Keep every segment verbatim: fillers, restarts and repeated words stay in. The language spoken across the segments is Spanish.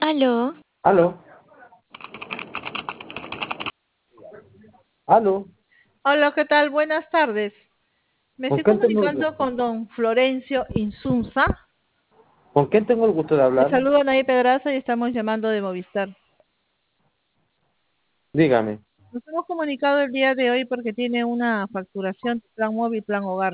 Aló. Aló, aló, Hola, ¿qué tal? Buenas tardes. Me ¿con estoy quién tengo el comunicando gusto? con don Florencio Insunza. ¿Con quién tengo el gusto de Le hablar? saludo a Nay Pedraza y estamos llamando de Movistar. Dígame. Nos hemos comunicado el día de hoy porque tiene una facturación plan móvil, plan hogar.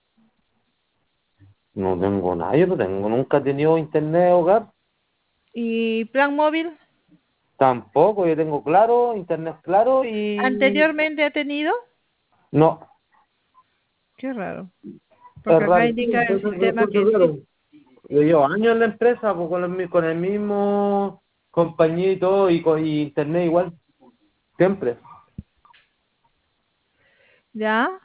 No tengo nada, yo no tengo, nunca he tenido internet hogar, ¿Y plan móvil? tampoco, yo tengo claro, internet claro y ¿Anteriormente ha tenido? no, Qué raro, es porque acá indica rarísimo, el pues es sistema bastante que sí. raro. Yo llevo años en la empresa, pues con el, mi- con el mismo compañía y todo, y con y internet igual, siempre. ¿Ya?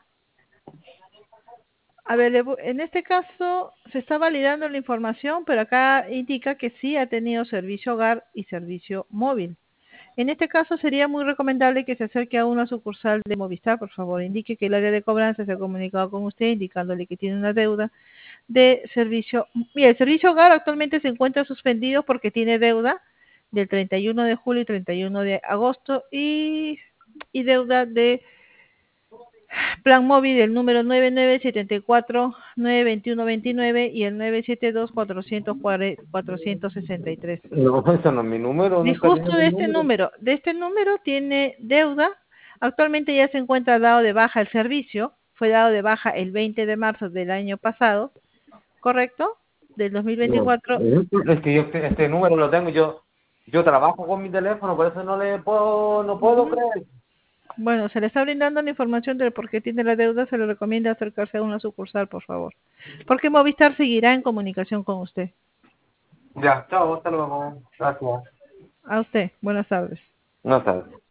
A ver, le vo- en este caso se está validando la información, pero acá indica que sí ha tenido servicio hogar y servicio móvil. En este caso sería muy recomendable que se acerque a una sucursal de Movistar, por favor, indique que el área de cobranza se ha comunicado con usted, indicándole que tiene una deuda de servicio. Mira, el servicio hogar actualmente se encuentra suspendido porque tiene deuda del treinta y uno de julio y treinta y uno de agosto y, y deuda de plan móvil del número nueve nueve siete cuatro nueve dos uno dos nueve y el nueve siete dos cuatro cuatro seis tres. No, ese no es mi número, Y nunca he tenido justo de el este número. número, de este número tiene deuda. Actualmente ya se encuentra dado de baja el servicio. Fue dado de baja el veinte de marzo del año pasado, ¿correcto? Del No, dos mil veinticuatro. es que yo este, este número lo tengo, yo yo trabajo con mi teléfono, por eso no le puedo, no puedo Ujú. creer. Bueno, se le está brindando la información de por qué tiene la deuda. Se le recomienda acercarse a una sucursal, por favor. Porque Movistar seguirá en comunicación con usted. Ya, chao, hasta luego. Gracias. A usted. Buenas tardes. No sabes.